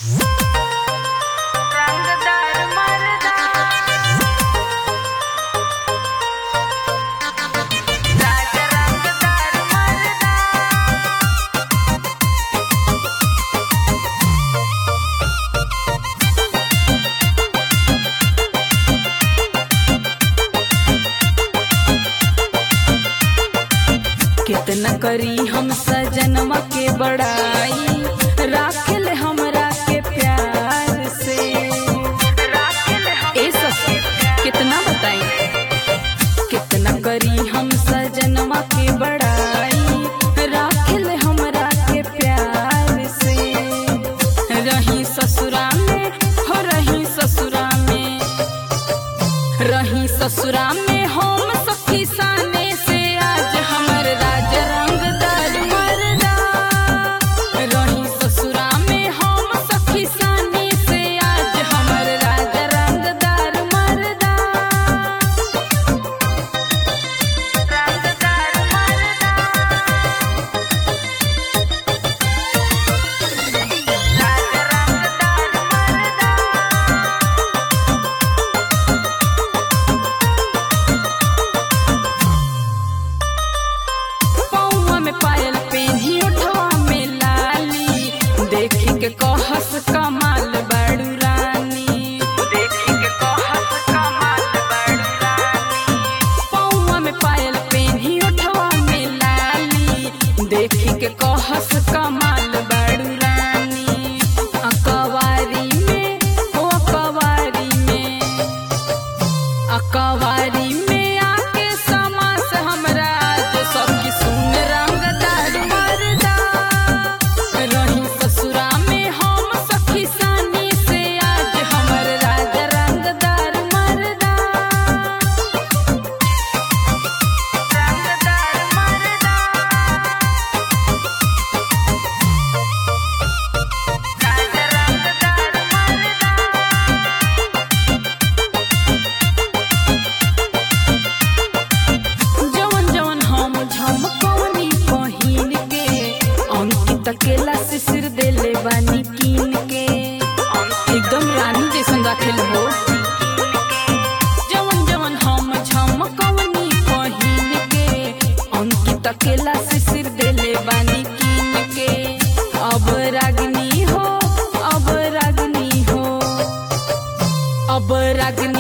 रंगदार मर्दा राजा रंगदार मर्दा कितना करी हम सजनवा के बड़ाई राखेल हमरा के प्यार से ए सखी कितना बताई कितना करी हम सजनवा के बड़ाई राखेल हमरा के प्यार से रही ससुरा में हो रही ससुरा में हम सखी साने से आज हमर राज रंगदार मर्दा रही ससुरा में हम सखी साने से आज हमर राज रंगदार मर्दा रंगदार मर्दा राज रंगदार मर्दा पौवा में पायल पेन्ही ओठवा में लाली देखी के कहस कमाल बड़ू रानी देखी के कहस कमाल बड़ू रानी पौवा में पायल पेन्ही ओठवा में लाली देखी के कहस कमाल बड़ू रानी अकवारी में हो अकवारी में आके समास हमरा जो सखी सुन रंगदार मर्दा रही ससुरा में हम सखी सानी से आज हमर राज रंगदार मर्दा रंगदार मर्दा राज रंगदार मर्दा जवन जवन हम झमकौनी पहिन के अंकित अकेला से सिर देले बानी कीन के एकदम रानी जैसन राखेल हो जवन जवन हम झमकौनी पहिन के अंकित अकेला से सिर देले बानी कीन के अब रागनी हो अब रागनी